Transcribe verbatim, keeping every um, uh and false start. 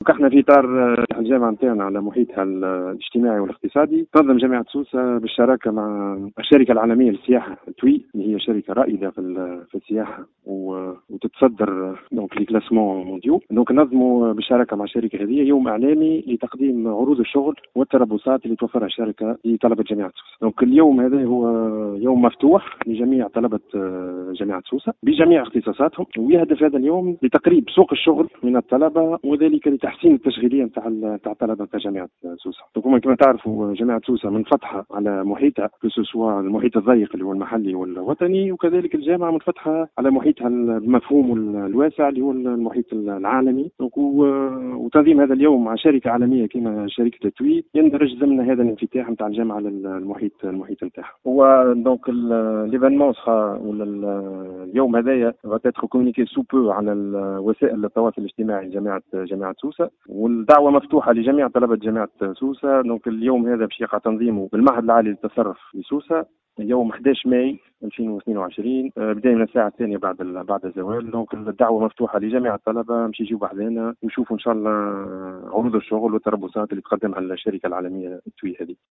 احنا في اطار الجامعه نتاعنا على محيطها الاجتماعي والاقتصادي، تنظم جامعه سوسه بالشراكه مع الشركه العالميه للسياحه توي، اللي هي شركه رائده في في السياحه وتتصدر دونك لي كلاسمون مونديو. دونك نظموا بالشراكه مع الشركه هذه يوم اعلامي لتقديم عروض الشغل والتربصات اللي توفرها الشركه لطلبه جامعه سوسه. دونك اليوم هذا هو يوم مفتوح لجميع طلبه جامعه سوسه بجميع اختصاصاتهم، ويهدف هذا اليوم لتقريب سوق الشغل من الطلبه، وذلك لتحسين التشغيليه نتاع نتاع الطلبه نتاع جامعه سوسه. دونك كما تعرفوا جامعه سوسه منفتحه على محيطها سواء المحيط الضيق اللي هو المحلي والوطني، وكذلك الجامعه منفتحه على محيطها المفهوم الواسع اللي هو المحيط العالمي. وتنظيم هذا اليوم مع شركه عالميه كما شركه توي يندرج ضمن هذا الانفتاح نتاع الجامعه للمحيط المحيط نتاعها. هو دونك ليفينمون ولا اليوم هذايا غاتيتر كومونيكي سو بو على وسائل التواصل الاجتماعي جامعه جامعه سوسه، والدعوه مفتوحه لجميع طلبه جامعه سوسه. دونك اليوم هذا باش يقع تنظيمه بالمعهد العالي للتصرف لسوسه يوم أحد عشر ماي ألفين واثنين وعشرين، بداية من الساعة الثانية بعد بعد الزوال. دونك الدعوة مفتوحة لجميع الطلبة باش يجيو بحذانا ويشوفوا إن شاء الله عروض الشغل والتربصات اللي تقدمها الشركة العالمية التوي هذه.